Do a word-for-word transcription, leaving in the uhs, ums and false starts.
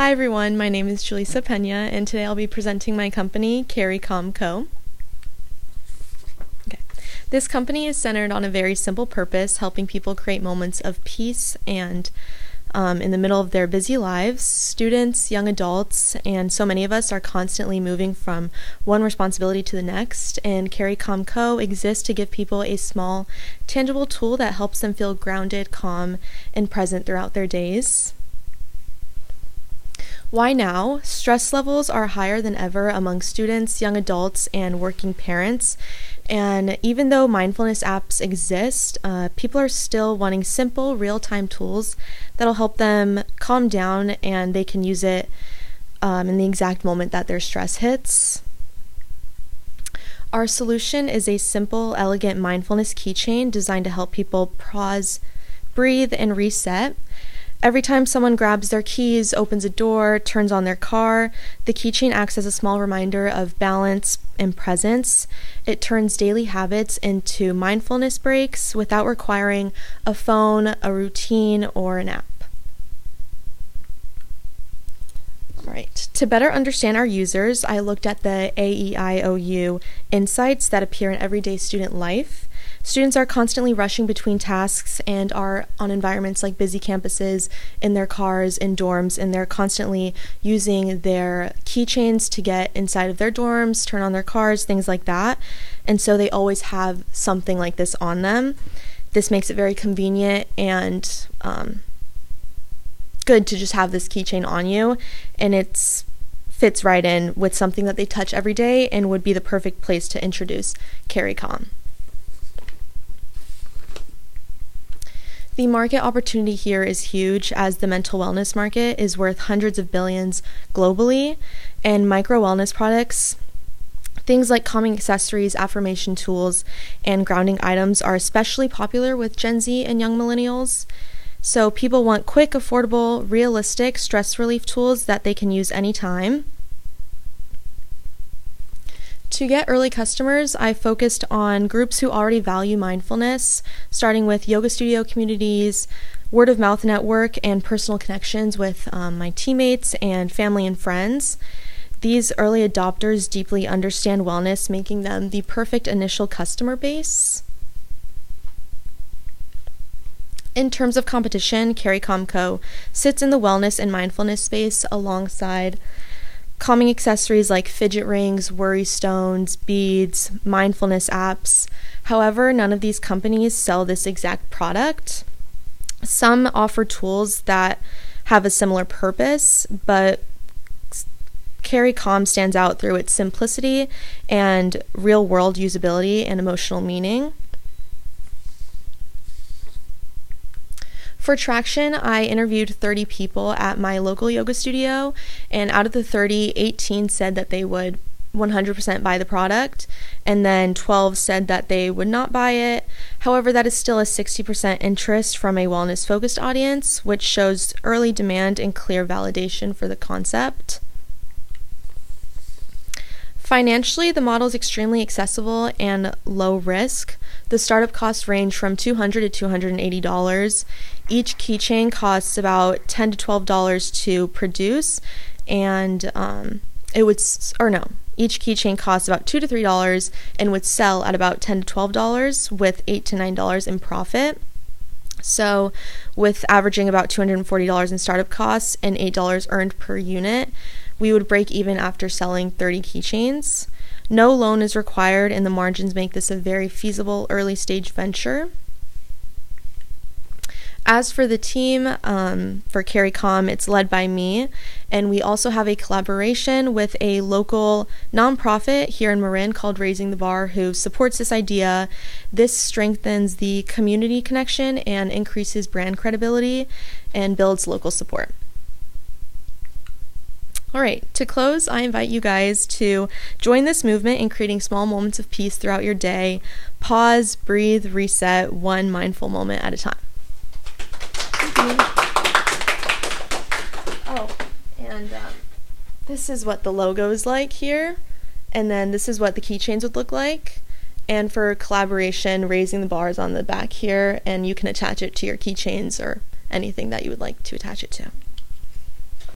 Hi everyone, my name is Julissa Pena, and today I'll be presenting my company, CarryCom Co. Okay. This company is centered on a very simple purpose, helping people create moments of peace and um, in the middle of their busy lives. Students, young adults, and so many of us are constantly moving from one responsibility to the next, and CarryCom Co. exists to give people a small, tangible tool that helps them feel grounded, calm, and present throughout their days. Why now? Stress levels are higher than ever among students, young adults, and working parents. And even though mindfulness apps exist, uh, people are still wanting simple, real-time tools that'll help them calm down, and they can use it um, in the exact moment that their stress hits. Our solution is a simple, elegant mindfulness keychain designed to help people pause, breathe, and reset. Every time someone grabs their keys, opens a door, turns on their car, the keychain acts as a small reminder of balance and presence. It turns daily habits into mindfulness breaks without requiring a phone, a routine, or an app. All right. To better understand our users, I looked at the A E I O U insights that appear in everyday student life. Students are constantly rushing between tasks and are on environments like busy campuses, in their cars, in dorms, and they're constantly using their keychains to get inside of their dorms, turn on their cars, things like that. And so they always have something like this on them. This makes it very convenient and um, good to just have this keychain on you, and it's fits right in with something that they touch every day and would be the perfect place to introduce CarryCom. The market opportunity here is huge, as the mental wellness market is worth hundreds of billions globally, and micro wellness products, things like calming accessories, affirmation tools, and grounding items are especially popular with Gen Z and young millennials. So people want quick, affordable, realistic stress relief tools that they can use anytime. To get early customers, I focused on groups who already value mindfulness, starting with yoga studio communities, word of mouth network, and personal connections with um, my teammates and family and friends. These early adopters deeply understand wellness, making them the perfect initial customer base. In terms of competition, CarryCom Co. sits in the wellness and mindfulness space alongside calming accessories like fidget rings, worry stones, beads, mindfulness apps. However, none of these companies sell this exact product. Some offer tools that have a similar purpose, but CarryCom stands out through its simplicity and real-world usability and emotional meaning. For traction, I interviewed thirty people at my local yoga studio, and out of the thirty, eighteen said that they would one hundred percent buy the product, and then twelve said that they would not buy it. However, that is still a sixty percent interest from a wellness-focused audience, which shows early demand and clear validation for the concept. Financially, the model is extremely accessible and low risk. The startup costs range from two hundred dollars to two hundred eighty dollars. Each keychain costs about ten to twelve dollars to produce, and um, it would, or no, each keychain costs about two to three dollars and would sell at about ten to twelve dollars with eight to nine dollars in profit. So, with averaging about two hundred forty dollars in startup costs and eight dollars earned per unit, we would break even after selling thirty keychains. No loan is required, and the margins make this a very feasible early stage venture. As for the team, um, for CarryCom, it's led by me, and we also have a collaboration with a local nonprofit here in Marin called Raising the Bar, who supports this idea. This strengthens the community connection and increases brand credibility and builds local support. All right, to close, I invite you guys to join this movement in creating small moments of peace throughout your day. Pause, breathe, reset, one mindful moment at a time. Thank you. Oh, and um, this is what the logo is like here, and then this is what the keychains would look like. And for collaboration, Raising the Bar is on the back here, and you can attach it to your keychains or anything that you would like to attach it to.